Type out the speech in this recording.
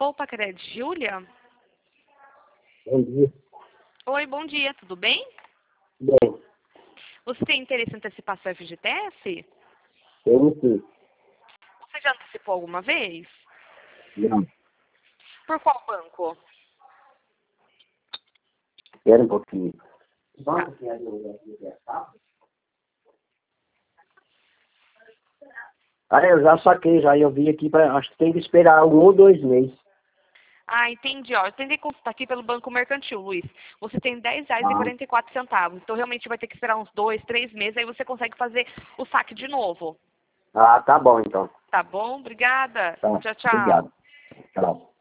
Poupa Crédito, Júlia? Bom dia. Oi, bom dia, tudo bem? Bem, Você tem interesse em antecipar seu FGTS? eu não sei. Você já antecipou alguma vez? Não, Por qual banco? espera um pouquinho. Eu já saquei, já. Eu vi aqui, acho que tem que esperar 1 ou 2 meses. Ah, entendi. Ó, eu tentei consultar aqui pelo Banco Mercantil, Luiz. Você tem R$ Ah, 10,44. Então, realmente, vai ter que esperar uns 2, 3 meses. Aí você consegue fazer o saque de novo. tá bom então. Tá bom? Obrigada. Tá, Tchau, tchau. obrigado. Tchau.